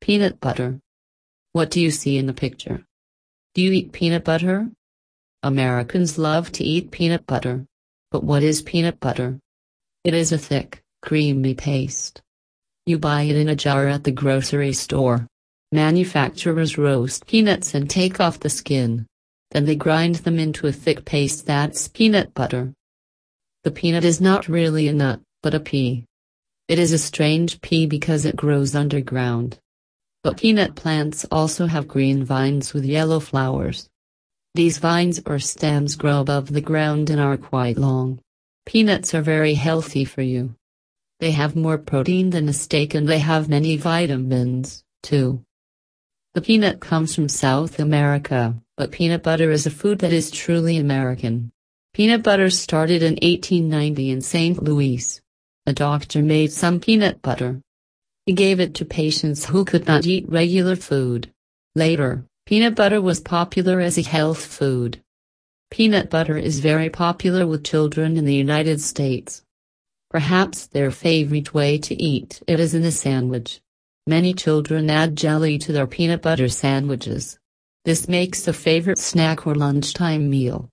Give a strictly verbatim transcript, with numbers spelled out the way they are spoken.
Peanut butter. What do you see in the picture? Do you eat peanut butter? Americans love to eat peanut butter. But what is peanut butter? It is a thick, creamy paste. You buy it in a jar at the grocery store. Manufacturers roast peanuts and take off the skin. Then they grind them into a thick paste that's peanut butter. The peanut is not really a nut, but a pea. It is a strange pea because it grows underground. But peanut plants also have green vines with yellow flowers. These vines or stems grow above the ground and are quite long. Peanuts are very healthy for you. They have more protein than a steak and they have many vitamins, too. The peanut comes from South America, but peanut butter is a food that is truly American. Peanut butter started in eighteen ninety in Saint Louis. A doctor made some peanut butter. He gave it to patients who could not eat regular food. Later, peanut butter was popular as a health food. Peanut butter is very popular with children in the United States. Perhaps their favorite way to eat it is in a sandwich. Many children add jelly to their peanut butter sandwiches. This makes a favorite snack or lunchtime meal.